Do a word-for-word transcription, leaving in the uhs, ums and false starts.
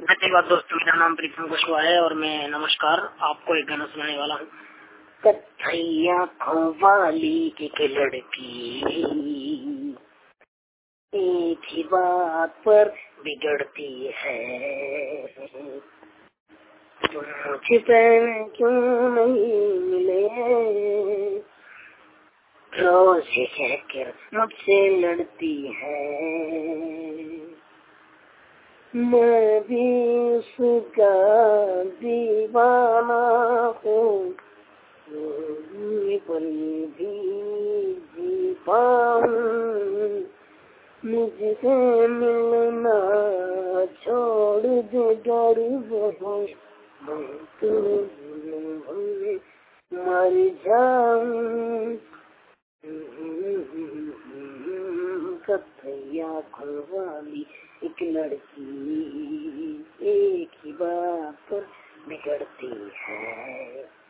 धन्यवाद दोस्तों, मेरा नाम प्रीतम कुशवाहा है और मैं नमस्कार आपको एक गाना सुनाने वाला हूँ। कत्थई आँखों वाली एक लड़की एक ही बात पर बिगड़ती है, तुम मुझसे क्यों नहीं मिले, रोज कहकर मुझसे लड़ती है। मैं भी उसका दीवाना हूँ, पल भी जी पाऊं, मुझसे मिलना छोड़ दे डर वो, मैं तो मर जाऊं। कत्थई आँखों वाली एक लड़की एक ही बात पर बिगड़ती है।